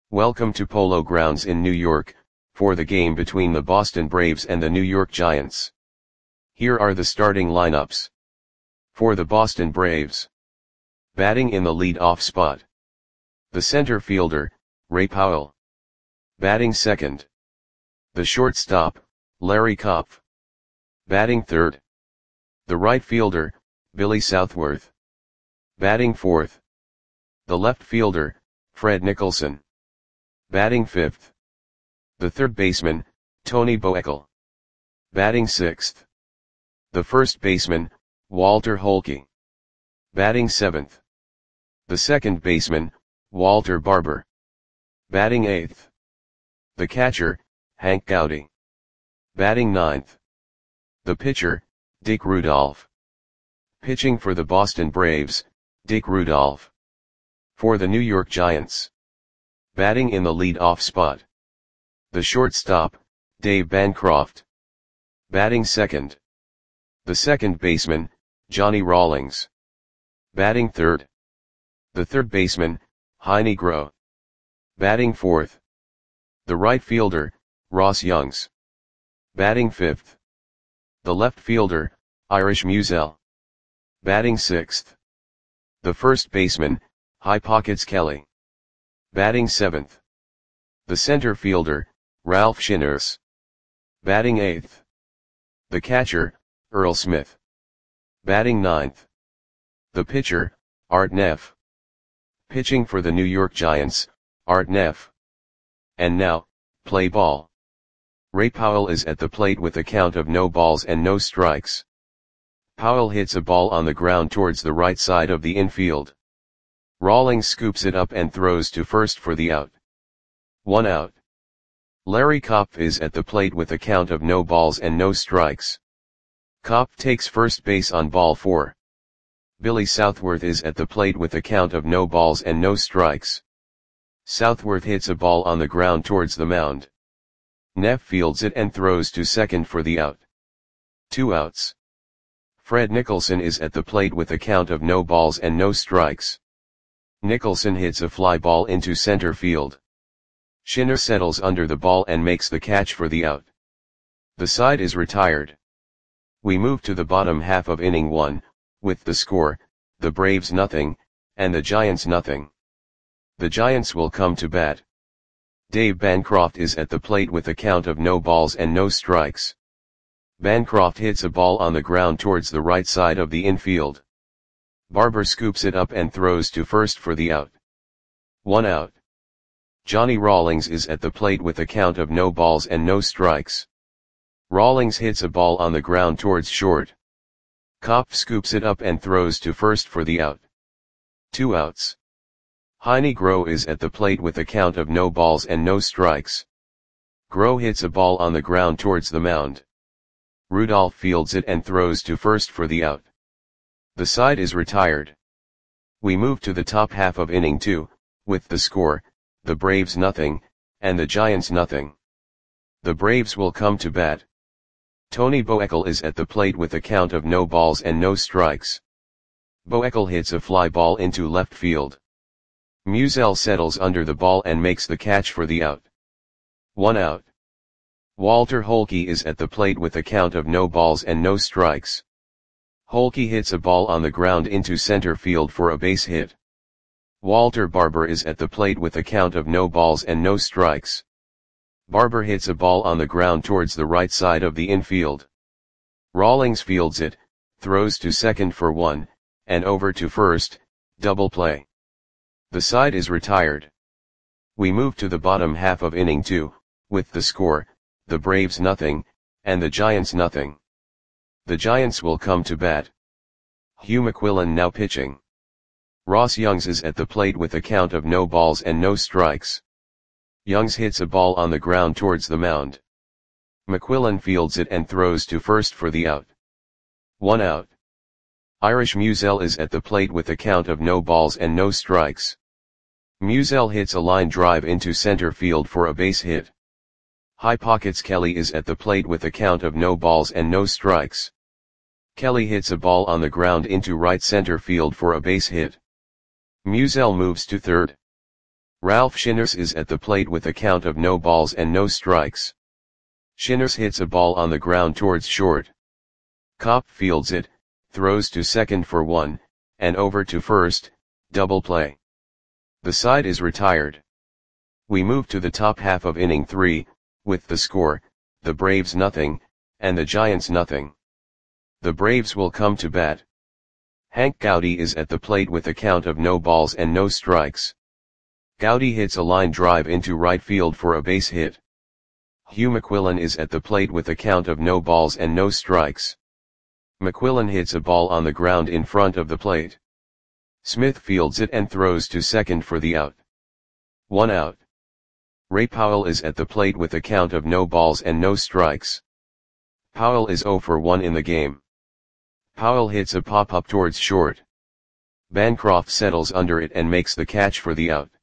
Welcome to Polo Grounds in New York, for the game between the Boston Braves and the New York Giants. Here are the starting lineups. For the Boston Braves. Batting in the lead-off spot. The center fielder, Ray Powell. Batting second. The shortstop, Larry Kopf. Batting third. The right fielder, Billy Southworth. Batting fourth. The left fielder, Fred Nicholson. Batting fifth. The third baseman, Tony Boekel. Batting sixth. The first baseman, Walter Holke. Batting seventh. The second baseman, Walter Barber. Batting eighth. The catcher, Hank Gowdy. Batting ninth. The pitcher, Dick Rudolph. Pitching for the Boston Braves, Dick Rudolph. For the New York Giants. Batting in the lead-off spot. The shortstop, Dave Bancroft. Batting second. The second baseman, Johnny Rawlings. Batting third. The third baseman, Heinie Groh. Batting fourth. The right fielder, Ross Youngs. Batting fifth. The left fielder, Irish Musial. Batting sixth. The first baseman, High Pockets Kelly. Batting seventh. The center fielder, Ralph Shinners. Batting eighth. The catcher, Earl Smith. Batting ninth. The pitcher, Art Neff. Pitching for the New York Giants, Art Neff. And now, play ball. Ray Powell is at the plate with a count of no balls and no strikes. Powell hits a ball on the ground towards the right side of the infield. Rawlings scoops it up and throws to first for the out. 1 out. Larry Kopf is at the plate with a count of no balls and no strikes. Kopf takes first base on ball 4. Billy Southworth is at the plate with a count of no balls and no strikes. Southworth hits a ball on the ground towards the mound. Neff fields it and throws to second for the out. 2 outs. Fred Nicholson is at the plate with a count of no balls and no strikes. Nicholson hits a fly ball into center field. Shinner settles under the ball and makes the catch for the out. The side is retired. We move to the bottom half of inning 1, with the score, the Braves nothing, and the Giants nothing. The Giants will come to bat. Dave Bancroft is at the plate with a count of no balls and no strikes. Bancroft hits a ball on the ground towards the right side of the infield. Barber scoops it up and throws to first for the out. 1 out. Johnny Rawlings is at the plate with a count of no balls and no strikes. Rawlings hits a ball on the ground towards short. Kopf scoops it up and throws to first for the out. 2 outs. Heinie Groh is at the plate with a count of no balls and no strikes. Groh hits a ball on the ground towards the mound. Rudolph fields it and throws to first for the out. The side is retired. We move to the top half of inning 2, with the score, the Braves nothing, and the Giants nothing. The Braves will come to bat. Tony Boekel is at the plate with a count of no balls and no strikes. Boekel hits a fly ball into left field. Musial settles under the ball and makes the catch for the out. 1 out. Walter Holke is at the plate with a count of no balls and no strikes. Holke hits a ball on the ground into center field for a base hit. Walter Barber is at the plate with a count of no balls and no strikes. Barber hits a ball on the ground towards the right side of the infield. Rawlings fields it, throws to second for 1, and over to first, double play. The side is retired. We move to the bottom half of inning 2, with the score, the Braves nothing, and the Giants nothing. The Giants will come to bat. Hugh McQuillan now pitching. Ross Youngs is at the plate with a count of no balls and no strikes. Youngs hits a ball on the ground towards the mound. McQuillan fields it and throws to first for the out. 1 out. Irish Musial is at the plate with a count of no balls and no strikes. Musial hits a line drive into center field for a base hit. High Pockets Kelly is at the plate with a count of no balls and no strikes. Kelly hits a ball on the ground into right center field for a base hit. Musial moves to third. Ralph Shinners is at the plate with a count of no balls and no strikes. Shinners hits a ball on the ground towards short. Kopp fields it, throws to second for 1, and over to first, double play. The side is retired. We move to the top half of inning 3, with the score, the Braves nothing, and the Giants nothing. The Braves will come to bat. Hank Gowdy is at the plate with a count of no balls and no strikes. Gowdy hits a line drive into right field for a base hit. Hugh McQuillan is at the plate with a count of no balls and no strikes. McQuillan hits a ball on the ground in front of the plate. Smith fields it and throws to second for the out. 1 out. Ray Powell is at the plate with a count of no balls and no strikes. Powell is 0 for 1 in the game. Powell hits a pop-up towards short. Bancroft settles under it and makes the catch for the out.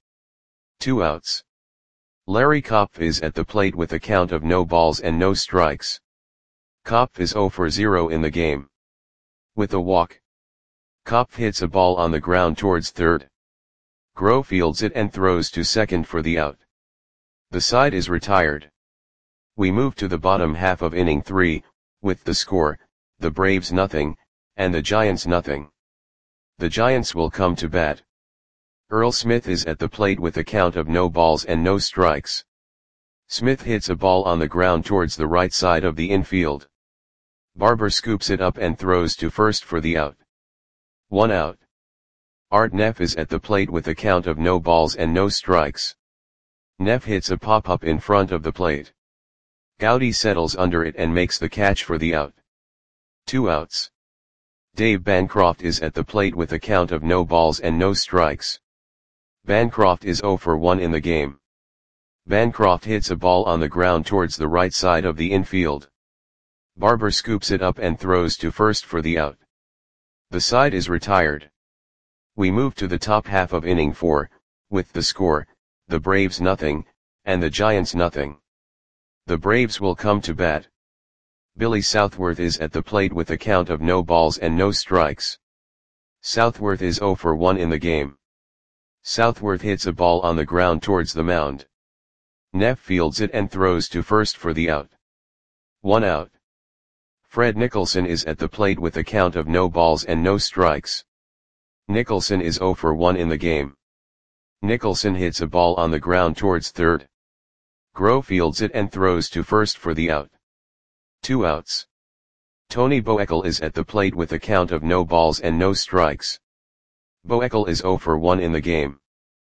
2 outs. Larry Kopp is at the plate with a count of no balls and no strikes. Kopp is 0 for 0 in the game. With a walk. Kopp hits a ball on the ground towards third. Groh fields it and throws to second for the out. The side is retired. We move to the bottom half of inning 3, with the score, the Braves nothing, and the Giants nothing. The Giants will come to bat. Earl Smith is at the plate with a count of no balls and no strikes. Smith hits a ball on the ground towards the right side of the infield. Barber scoops it up and throws to first for the out. 1 out. Art Neff is at the plate with a count of no balls and no strikes. Neff hits a pop-up in front of the plate. Gowdy settles under it and makes the catch for the out. 2 outs. Dave Bancroft is at the plate with a count of no balls and no strikes. Bancroft is 0 for 1 in the game. Bancroft hits a ball on the ground towards the right side of the infield. Barber scoops it up and throws to first for the out. The side is retired. We move to the top half of inning 4, with the score, the Braves nothing, and the Giants nothing. The Braves will come to bat. Billy Southworth is at the plate with a count of no balls and no strikes. Southworth is 0 for 1 in the game. Southworth hits a ball on the ground towards the mound. Neff fields it and throws to first for the out. 1 out. Fred Nicholson is at the plate with a count of no balls and no strikes. Nicholson is 0 for 1 in the game. Nicholson hits a ball on the ground towards third. Groh fields it and throws to first for the out. 2 outs. Tony Boekel is at the plate with a count of no balls and no strikes. Boekel is 0 for 1 in the game.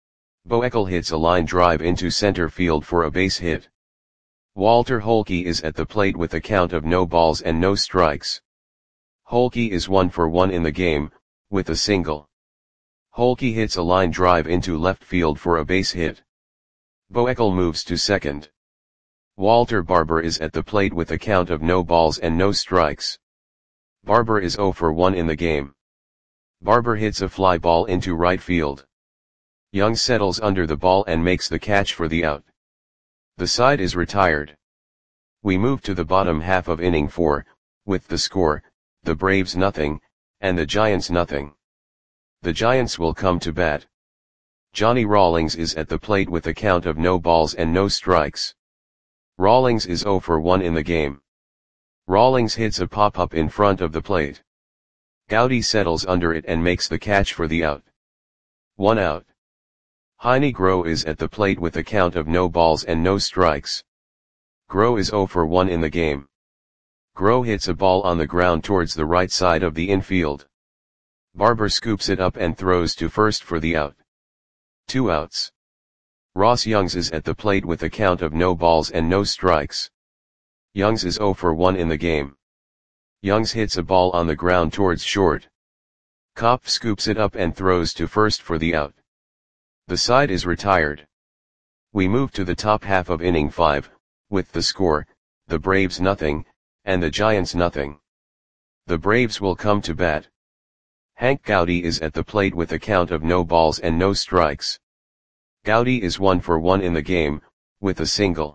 Boekel hits a line drive into center field for a base hit. Walter Holke is at the plate with a count of no balls and no strikes. Holke is 1 for 1 in the game, with a single. Holke hits a line drive into left field for a base hit. Boekel moves to second. Walter Barber is at the plate with a count of no balls and no strikes. Barber is 0 for 1 in the game. Barber hits a fly ball into right field. Young settles under the ball and makes the catch for the out. The side is retired. We move to the bottom half of inning 4, with the score, the Braves nothing, and the Giants nothing. The Giants will come to bat. Johnny Rawlings is at the plate with a count of no balls and no strikes. Rawlings is 0 for 1 in the game. Rawlings hits a pop-up in front of the plate. Gowdy settles under it and makes the catch for the out. 1 out. Heine Groh is at the plate with a count of no balls and no strikes. Groh is 0 for 1 in the game. Groh hits a ball on the ground towards the right side of the infield. Barber scoops it up and throws to first for the out. 2 outs. Ross Youngs is at the plate with a count of no balls and no strikes. Youngs is 0 for 1 in the game. Youngs hits a ball on the ground towards short. Kopp scoops it up and throws to first for the out. The side is retired. We move to the top half of inning 5, with the score, the Braves nothing, and the Giants nothing. The Braves will come to bat. Hank Gowdy is at the plate with a count of no balls and no strikes. Gowdy is 1 for 1 in the game, with a single.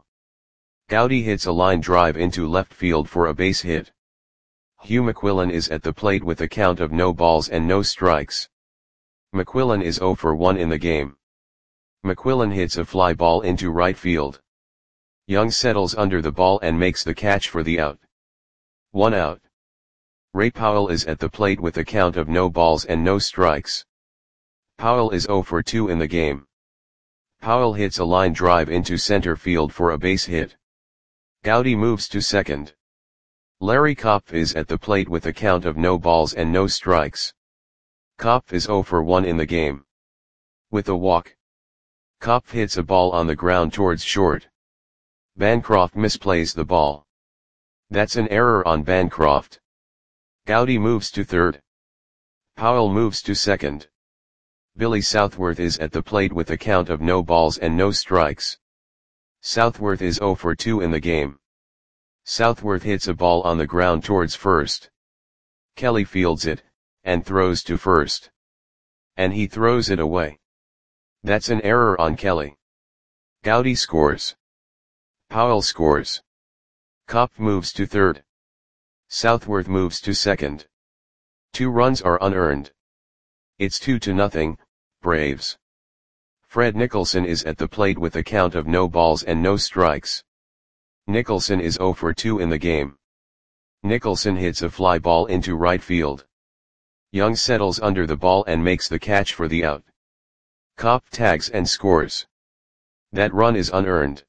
Gowdy hits a line drive into left field for a base hit. Hugh McQuillan is at the plate with a count of no balls and no strikes. McQuillan is 0 for 1 in the game. McQuillan hits a fly ball into right field. Young settles under the ball and makes the catch for the out. 1 out. Ray Powell is at the plate with a count of no balls and no strikes. Powell is 0 for 2 in the game. Powell hits a line drive into center field for a base hit. Gowdy moves to second. Larry Kopf is at the plate with a count of no balls and no strikes. Kopf is 0 for 1 in the game. With a walk, Kopf hits a ball on the ground towards short. Bancroft misplays the ball. That's an error on Bancroft. Gowdy moves to third. Powell moves to second. Billy Southworth is at the plate with a count of no balls and no strikes. Southworth is 0 for 2 in the game. Southworth hits a ball on the ground towards first. Kelly fields it, and throws to first. And he throws it away. That's an error on Kelly. Gowdy scores. Powell scores. Kopf moves to third. Southworth moves to second. 2 runs are unearned. It's 2-0, Braves. Fred Nicholson is at the plate with a count of no balls and no strikes. Nicholson is 0 for 2 in the game. Nicholson hits a fly ball into right field. Young settles under the ball and makes the catch for the out. Kopf tags and scores. That run is unearned.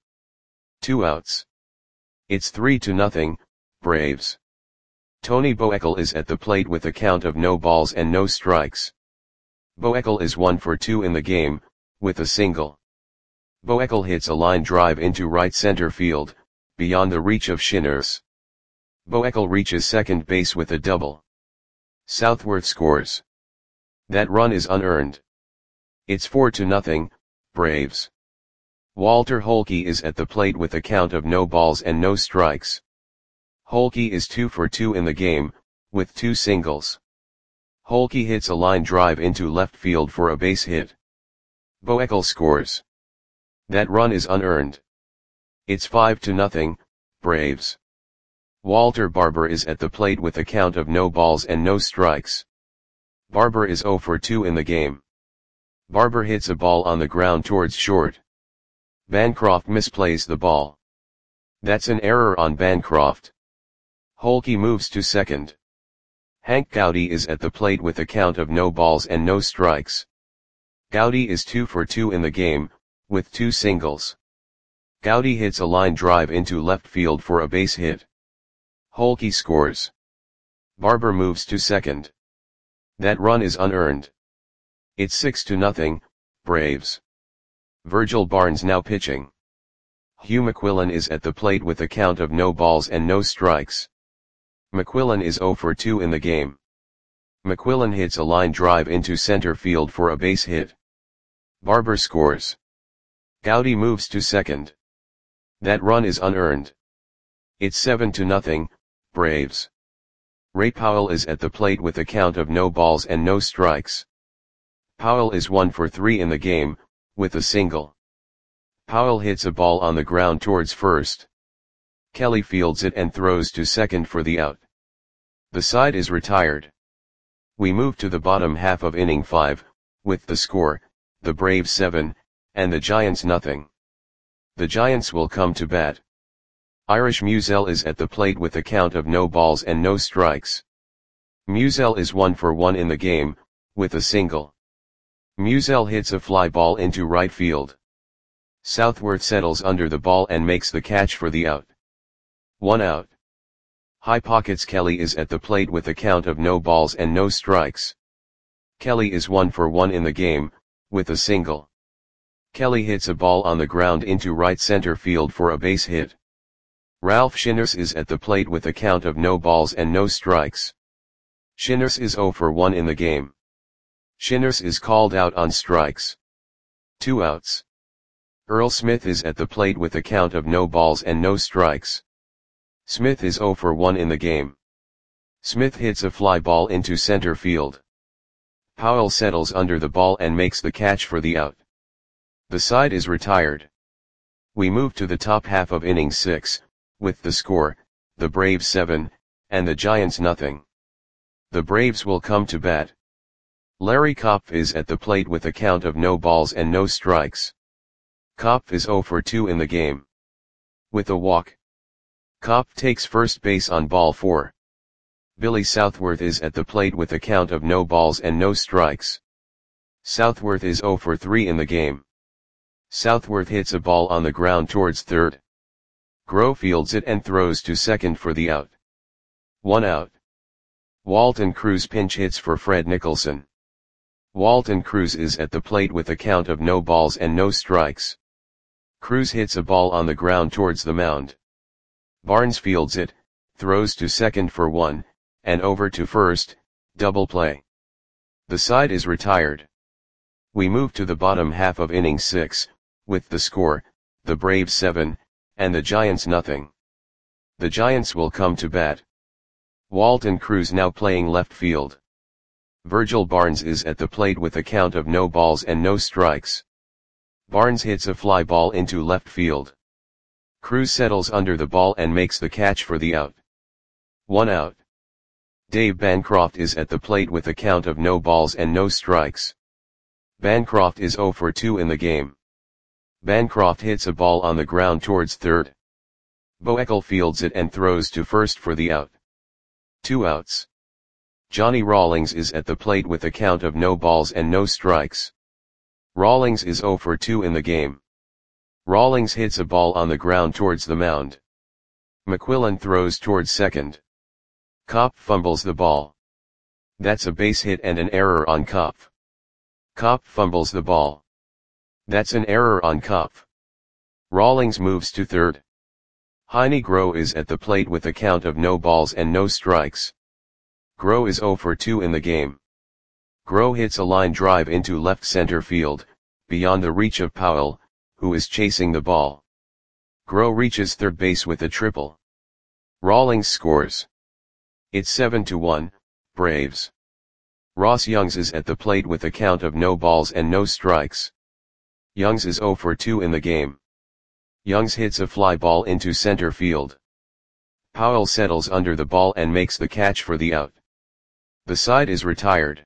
2 outs. It's 3-0, Braves. Tony Boekel is at the plate with a count of no balls and no strikes. Boekel is 1 for 2 in the game, with a single. Boekel hits a line drive into right center field, beyond the reach of Shinners. Boekel reaches second base with a double. Southworth scores. That run is unearned. It's 4-0, Braves. Walter Holke is at the plate with a count of no balls and no strikes. Holke is 2 for 2 in the game, with 2 singles. Holke hits a line drive into left field for a base hit. Boekel scores. That run is unearned. It's 5-0, Braves. Walter Barber is at the plate with a count of no balls and no strikes. Barber is 0 for 2 in the game. Barber hits a ball on the ground towards short. Bancroft misplays the ball. That's an error on Bancroft. Holke moves to second. Hank Gowdy is at the plate with a count of no balls and no strikes. Gowdy is 2 for 2 in the game, with 2 singles. Gowdy hits a line drive into left field for a base hit. Holke scores. Barber moves to second. That run is unearned. It's 6-0, Braves. Virgil Barnes now pitching. Hugh McQuillan is at the plate with a count of no balls and no strikes. McQuillan is 0 for 2 in the game. McQuillan hits a line drive into center field for a base hit. Barber scores. Gowdy moves to second. That run is unearned. It's 7-0, Braves. Ray Powell is at the plate with a count of no balls and no strikes. Powell is 1 for 3 in the game, with a single. Powell hits a ball on the ground towards first. Kelly fields it and throws to second for the out. The side is retired. We move to the bottom half of inning 5, with the score, the Braves 7, and the Giants nothing. The Giants will come to bat. Irish Musial is at the plate with a count of no balls and no strikes. Musial is 1 for 1 in the game, with a single. Musial hits a fly ball into right field. Southworth settles under the ball and makes the catch for the out. 1 out. High Pockets Kelly is at the plate with a count of no balls and no strikes. Kelly is 1 for 1 in the game, with a single. Kelly hits a ball on the ground into right center field for a base hit. Ralph Shinners is at the plate with a count of no balls and no strikes. Shinners is 0 for 1 in the game. Shinners is called out on strikes. 2 outs. Earl Smith is at the plate with a count of no balls and no strikes. Smith is 0 for 1 in the game. Smith hits a fly ball into center field. Powell settles under the ball and makes the catch for the out. The side is retired. We move to the top half of inning 6, with the score, the Braves 7, and the Giants nothing. The Braves will come to bat. Larry Kopf is at the plate with a count of no balls and no strikes. Kopf is 0 for 2 in the game. With a walk, Kopf takes first base on ball 4. Billy Southworth is at the plate with a count of no balls and no strikes. Southworth is 0 for 3 in the game. Southworth hits a ball on the ground towards third. Groh fields it and throws to second for the out. 1 out. Walton Cruz pinch hits for Fred Nicholson. Walton Cruz is at the plate with a count of no balls and no strikes. Cruz hits a ball on the ground towards the mound. Barnes fields it, throws to second for 1, and over to first, double play. The side is retired. We move to the bottom half of inning 6, with the score, the Braves 7, and the Giants nothing. The Giants will come to bat. Walton Cruz now playing left field. Virgil Barnes is at the plate with a count of no balls and no strikes. Barnes hits a fly ball into left field. Cruz settles under the ball and makes the catch for the out. 1 out. Dave Bancroft is at the plate with a count of no balls and no strikes. Bancroft is 0 for 2 in the game. Bancroft hits a ball on the ground towards third. Boekel fields it and throws to first for the out. 2 outs. Johnny Rawlings is at the plate with a count of no balls and no strikes. Rawlings is 0 for 2 in the game. Rawlings hits a ball on the ground towards the mound. McQuillan throws towards second. Kopf fumbles the ball. That's a base hit and an error on Kopf. Kopf fumbles the ball. That's an error on Kopf. Rawlings moves to third. Heine Groh is at the plate with a count of no balls and no strikes. Groh is 0 for 2 in the game. Groh hits a line drive into left center field, beyond the reach of Powell, who is chasing the ball. Groh reaches third base with a triple. Rawlings scores. It's 7-1, Braves. Ross Youngs is at the plate with a count of no balls and no strikes. Youngs is 0 for 2 in the game. Youngs hits a fly ball into center field. Powell settles under the ball and makes the catch for the out. The side is retired.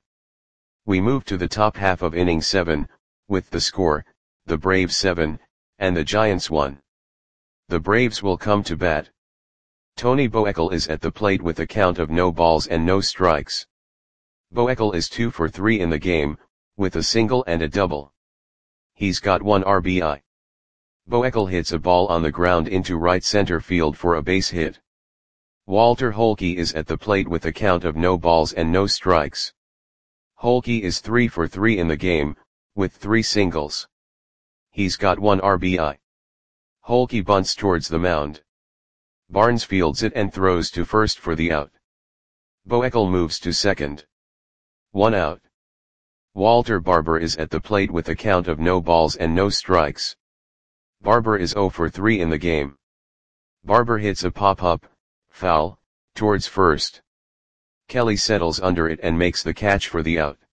We move to the top half of inning 7, with the score, the Braves 7, and the Giants 1. The Braves will come to bat. Tony Boekel is at the plate with a count of no balls and no strikes. Boekel is 2 for 3 in the game, with a single and a double. He's got 1 RBI. Boekel hits a ball on the ground into right center field for a base hit. Walter Holke is at the plate with a count of no balls and no strikes. Holke is 3 for 3 in the game, with 3 singles. He's got 1 RBI. Holke bunts towards the mound. Barnes fields it and throws to first for the out. Boekel moves to second. 1 out. Walter Barber is at the plate with a count of no balls and no strikes. Barber is 0 for 3 in the game. Barber hits a pop-up, foul, towards first. Kelly settles under it and makes the catch for the out.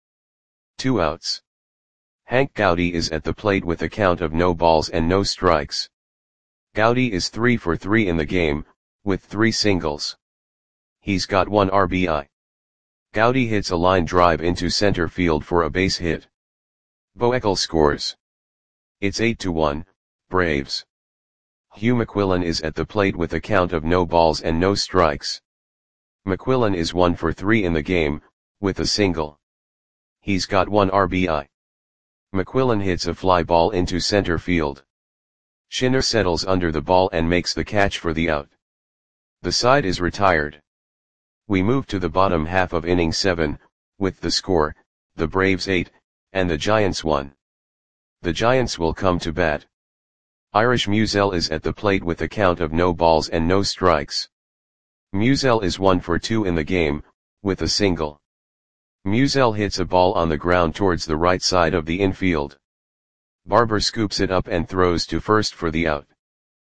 2 outs. Hank Gowdy is at the plate with a count of no balls and no strikes. Gowdy is 3 for 3 in the game, with 3 singles. He's got 1 RBI. Gowdy hits a line drive into center field for a base hit. Boekel scores. It's 8-1, Braves. Hugh McQuillan is at the plate with a count of no balls and no strikes. McQuillan is 1 for 3 in the game, with a single. He's got 1 RBI. McQuillan hits a fly ball into center field. Shinner settles under the ball and makes the catch for the out. The side is retired. We move to the bottom half of inning 7, with the score, the Braves 8, and the Giants 1. The Giants will come to bat. Irish Musial is at the plate with a count of no balls and no strikes. Musial is 1 for 2 in the game, with a single. Musial hits a ball on the ground towards the right side of the infield. Barber scoops it up and throws to first for the out.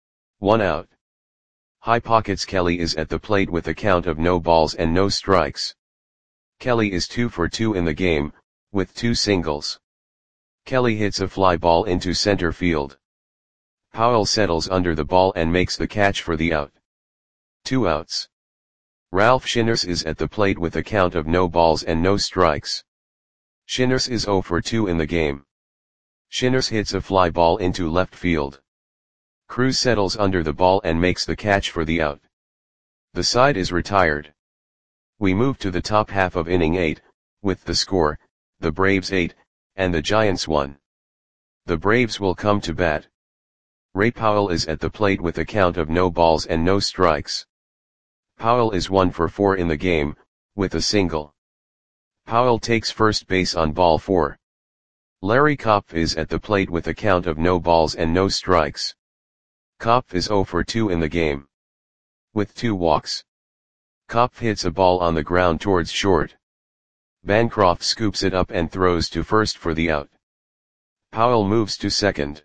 1 out. High Pockets Kelly is at the plate with a count of no balls and no strikes. Kelly is 2 for 2 in the game, with 2 singles. Kelly hits a fly ball into center field. Powell settles under the ball and makes the catch for the out. 2 outs. Ralph Shinners is at the plate with a count of no balls and no strikes. Shinners is 0 for 2 in the game. Shinners hits a fly ball into left field. Cruz settles under the ball and makes the catch for the out. The side is retired. We move to the top half of inning 8, with the score, the Braves 8, and the Giants 1. The Braves will come to bat. Ray Powell is at the plate with a count of no balls and no strikes. Powell is 1 for 4 in the game, with a single. Powell takes first base on ball 4. Larry Kopf is at the plate with a count of no balls and no strikes. Kopf is 0 for 2 in the game, with 2 walks. Kopf hits a ball on the ground towards short. Bancroft scoops it up and throws to first for the out. Powell moves to second.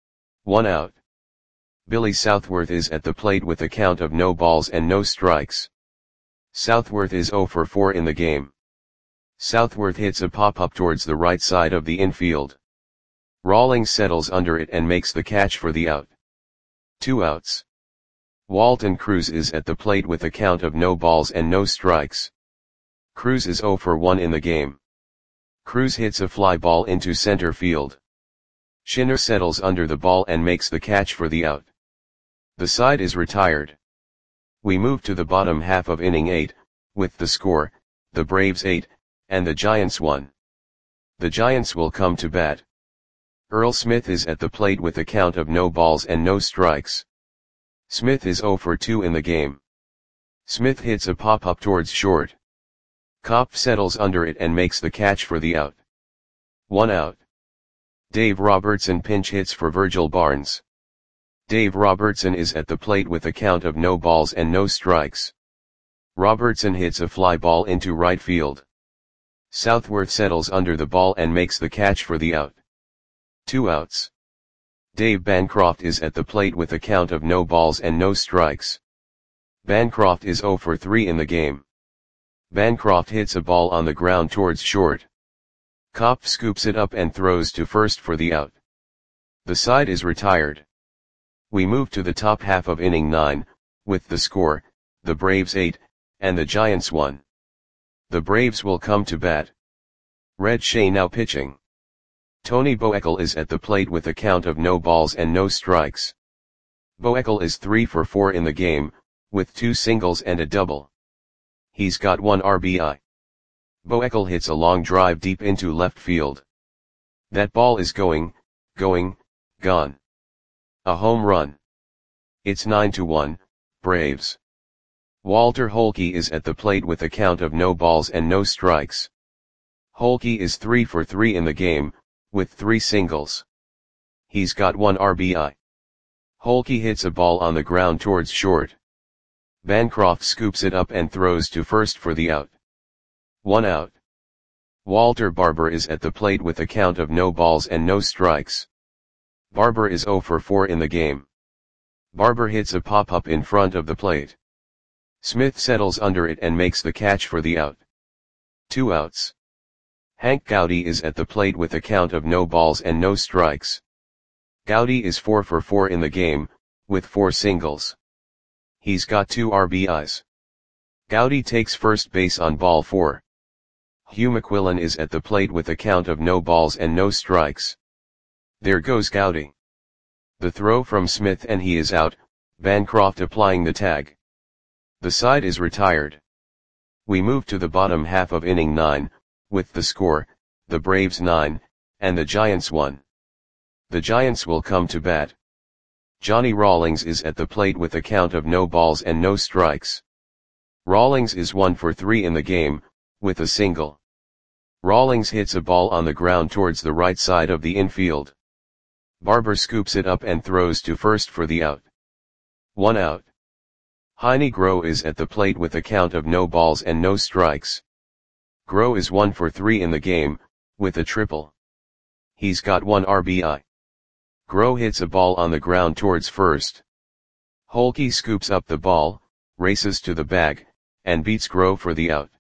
1 out. Billy Southworth is at the plate with a count of no balls and no strikes. Southworth is 0 for 4 in the game. Southworth hits a pop-up towards the right side of the infield. Rawlings settles under it and makes the catch for the out. 2 outs. Walton Cruz is at the plate with a count of no balls and no strikes. Cruz is 0 for 1 in the game. Cruz hits a fly ball into center field. Shinner settles under the ball and makes the catch for the out. The side is retired. We move to the bottom half of inning 8, with the score, the Braves 8, and the Giants 1. The Giants will come to bat. Earl Smith is at the plate with a count of no balls and no strikes. Smith is 0 for 2 in the game. Smith hits a pop-up towards short. Kopf settles under it and makes the catch for the out. 1 out. Dave Robertson pinch hits for Virgil Barnes. Dave Robertson is at the plate with a count of no balls and no strikes. Robertson hits a fly ball into right field. Southworth settles under the ball and makes the catch for the out. 2 outs. Dave Bancroft is at the plate with a count of no balls and no strikes. Bancroft is 0 for 3 in the game. Bancroft hits a ball on the ground towards short. Kopf scoops it up and throws to first for the out. The side is retired. We move to the top half of inning 9, with the score, the Braves 8, and the Giants 1. The Braves will come to bat. Red Shea now pitching. Tony Boekel is at the plate with a count of no balls and no strikes. Boekel is 3 for 4 in the game, with 2 singles and a double. He's got 1 RBI. Boekel hits a long drive deep into left field. That ball is going, gone. A home run. It's 9-1, Braves. Walter Holke is at the plate with a count of no balls and no strikes. Holke is 3 for 3 in the game, with 3 singles. He's got 1 RBI. Holke hits a ball on the ground towards short. Bancroft scoops it up and throws to first for the out. 1 out. Walter Barber is at the plate with a count of no balls and no strikes. Barber is 0 for 4 in the game. Barber hits a pop-up in front of the plate. Smith settles under it and makes the catch for the out. 2 outs. Hank Gowdy is at the plate with a count of no balls and no strikes. Gowdy is 4 for 4 in the game, with 4 singles. He's got 2 RBIs. Gowdy takes first base on ball 4. Hugh McQuillan is at the plate with a count of no balls and no strikes. There goes Gowdy. The throw from Smith and he is out, Bancroft applying the tag. The side is retired. We move to the bottom half of inning 9, with the score, the Braves 9, and the Giants 1. The Giants will come to bat. Johnny Rawlings is at the plate with a count of no balls and no strikes. Rawlings is 1 for 3 in the game, with a single. Rawlings hits a ball on the ground towards the right side of the infield. Barber scoops it up and throws to first for the out. 1 out. Heine Groh is at the plate with a count of no balls and no strikes. Groh is 1 for 3 in the game, with a triple. He's got 1 RBI. Groh hits a ball on the ground towards first. Holke scoops up the ball, races to the bag, and beats Groh for the out.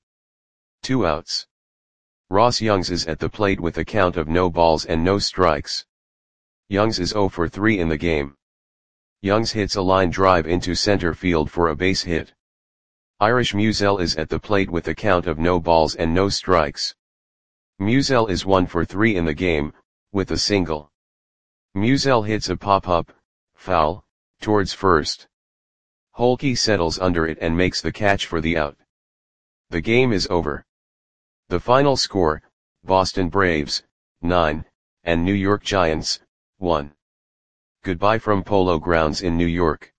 2 outs. Ross Youngs is at the plate with a count of no balls and no strikes. Youngs is 0 for 3 in the game. Youngs hits a line drive into center field for a base hit. Irish Musial is at the plate with a count of no balls and no strikes. Musial is 1 for 3 in the game, with a single. Musial hits a pop-up, foul, towards first. Holke settles under it and makes the catch for the out. The game is over. The final score, Boston Braves, 9, and New York Giants, 1. Goodbye from Polo Grounds in New York.